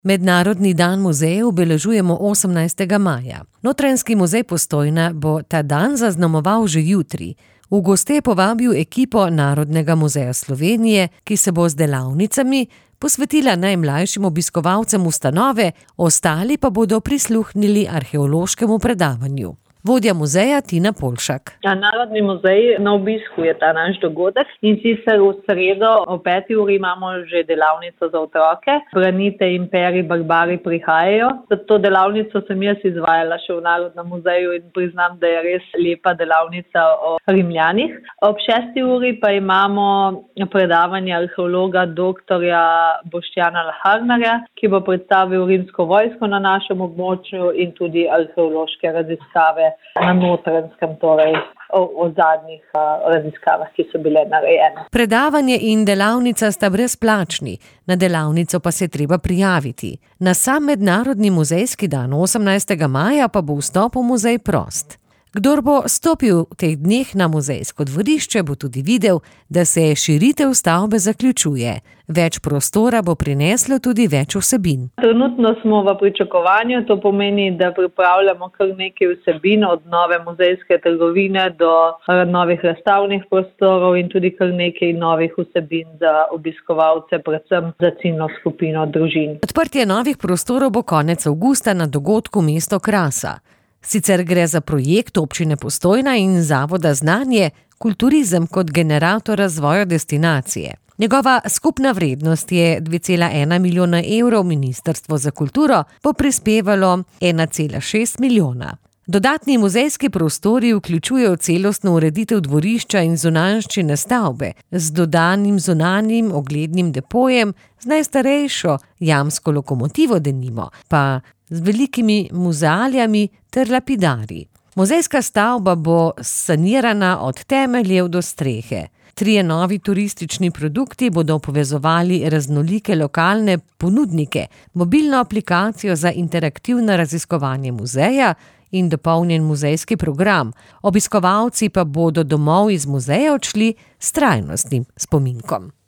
Mednarodni dan muzejev obeležujemo 18. maja. Notranjski muzej Postojna bo ta dan zaznamoval že jutri. V goste je povabil ekipo Narodnega muzeja Slovenije, ki se bo z delavnicami posvetila najmlajšim obiskovalcem ustanove, ostali pa bodo prisluhnili arheološkemu predavanju. Vodja muzeja Tina Polšak. Narodni muzej na obisku je ta naš dogodek in sicer v sredo o 5. uri imamo že delavnico za otroke. Branite imperi, barbari prihajajo. To delavnico sem jaz izvajala še v Narodnem muzeju in priznam, da je res lepa delavnica o Rimljanih. Ob 6. uri pa imamo predavanje arheologa doktorja Boštjana Laharnarja, ki bo predstavil rimsko vojsko na našem območju in tudi arheološke raziskave na Notranjskem, torej o zadnjih raziskavah, ki so bile narejene. Predavanje in delavnica sta brezplačni, na delavnico pa se treba prijaviti. Na sam Mednarodni muzejski dan 18. maja pa bo vstop v muzej prost. Kdor bo stopil v teh dneh na muzejsko dvorišče, bo tudi videl, da se širitev stavbe zaključuje. Več prostora bo prineslo tudi več vsebin. Trenutno smo v pričakovanju, to pomeni, da pripravljamo kar nekaj vsebin, od nove muzejske trgovine do novih razstavnih prostorov in tudi kar nekaj novih vsebin za obiskovalce, predvsem za ciljno skupino družin. Odprtje novih prostorov bo konec avgusta na dogodku Mesto krasa. Sicer gre za projekt občine Postojna in Zavoda Znanje, kulturizem kot generator razvoja destinacije. Njegova skupna vrednost je 2,1 milijona evrov, Ministrstvo za kulturo bo prispevalo 1,6 milijona. Dodatni muzejski prostori vključujejo celostno ureditev dvorišča in zunanjščine stavbe z dodanim zunanjim oglednim depojem, z najstarejšo jamsko lokomotivo denimo, pa z velikimi muzealijami ter lapidarji. Muzejska stavba bo sanirana od temeljev do strehe. 3 novi turistični produkti bodo povezovali raznolike lokalne ponudnike, mobilno aplikacijo za interaktivno raziskovanje muzeja in dopolnjen muzejski program. Obiskovalci pa bodo domov iz muzeja odšli s trajnostnim spominkom.